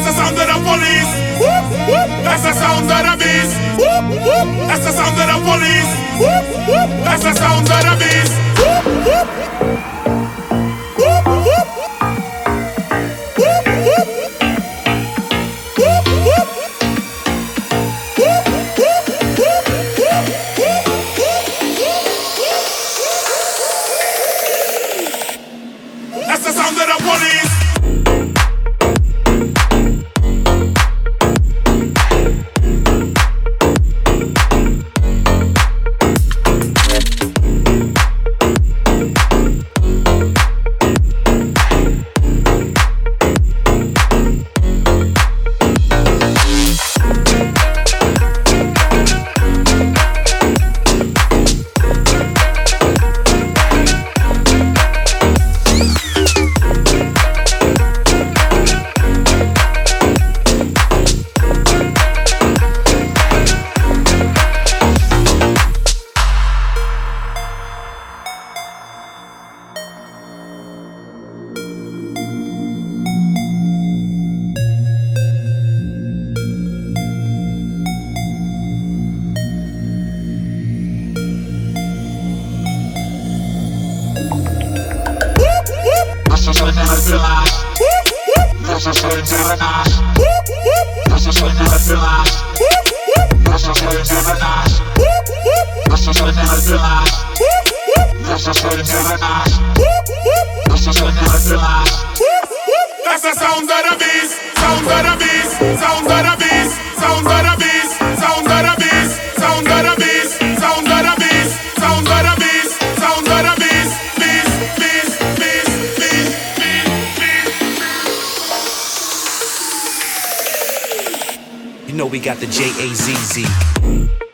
the sound of the police. Whoop, whoop. That's the sound of the beast. Whoop, whoop. That's the sound of the police. Whoop, whoop. That's the sound of the beast. Whoop, whoop. Whoop, whoop. Whoop, whoop. Whoop, whoop. Whoop, whoop. Whoop, whoop. That's the sound of the police. That's the sound of the beast, sound of the beast, sound of the beast, sound of the beast, sound of the beast, sound of the beast, sound of the beast, sound of the beast, sound of the beast, beast, beast, beast, beast, beast. You know we got the JAZZ.